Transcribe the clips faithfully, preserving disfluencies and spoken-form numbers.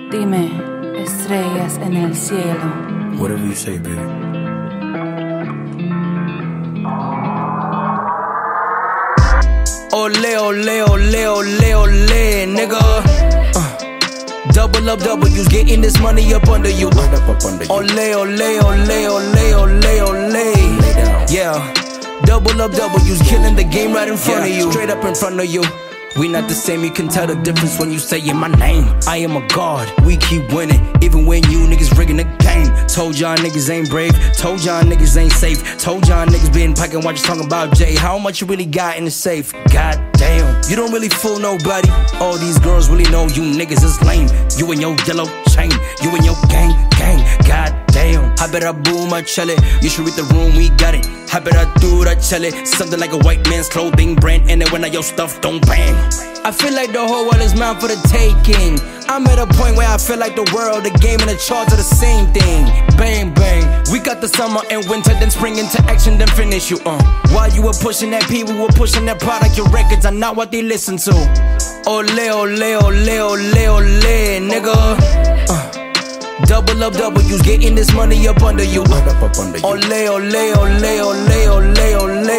Dime, estrellas en el cielo. Whatever you say, baby. Ole, ole, ole, ole, ole, nigga. Uh, double up W's, getting this money up under you. Uh, up under you. Ole, ole, ole, ole, ole, ole. Yeah. Double up W's, killing the game right in front yeah, of you. Straight up in front of you. We not the same, you can tell the difference when you saying my name. I am a god, we keep winning, even when you niggas rigging the game. Told y'all niggas ain't brave, told y'all niggas ain't safe. Told y'all niggas been packing watches talking about Jay. How much you really got in the safe? God damn, you don't really fool nobody. All these girls really know you niggas is lame. You and your yellow chain, you and your gang, gang. God damn, I better boom my celly. You should read the room, we got it. I better do that celly. Something like a white man's clothing brand, and then when I your stuff don't bang. I feel like the whole world is mine for the taking. I'm at a point where I feel like the world, the game, and the charts are the same thing. Bang, bang. We got the summer and winter, then spring into action, then finish you, uh. While you were pushing that P, we were pushing that product. Your records are not what they listen to. Ole, ole, ole, ole, ole, nigga. Uh. Double up W's, getting this money up under you. Uh. Ole, ole, ole, ole, ole,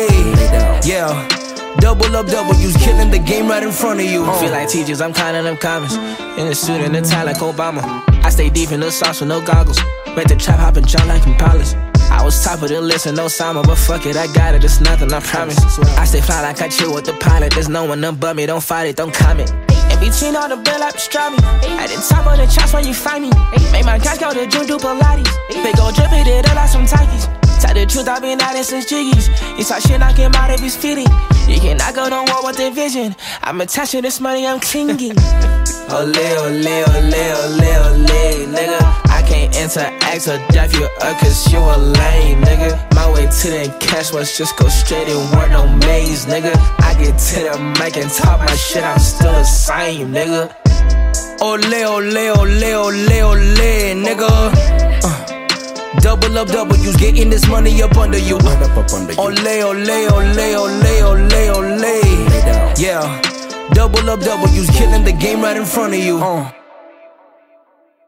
ole. Yeah. Double up W's, killing the game right in front of you. uh. Feel like teachers, I'm counting them comments. In the suit and the tie like Obama. I stay deep in the sauce with no goggles. Make the trap hop and jump like Impalas. I was top of the list and no Sama, but fuck it, I got it, it's nothing, I promise. I stay fly like I chill with the pilot. There's no one above me, don't fight it, don't comment. In between all the bill like pastrami. At the top of the charts when you find me. Make my guys go to June do Pilates. They gon' drip it, it like some Takis. Tell the truth, I've been at it since Jiggies. You talk shit, I came out of his feeling. You cannot go to war with the vision. I'm attached to this money, I'm clinging. Ole, ole, ole, ole, ole, nigga. I can't interact or dive you up cause you a lame, nigga. My way to the cash was just go straight and work no maze, nigga. I get to the mic and talk my shit, I'm still the same, nigga. Ole, ole, ole, ole, ole, nigga. Uh. Double up W's, getting this money up under you. Ole, ole, ole, ole, ole, ole. Yeah. Double up W's, killing the game right in front of you. Uh.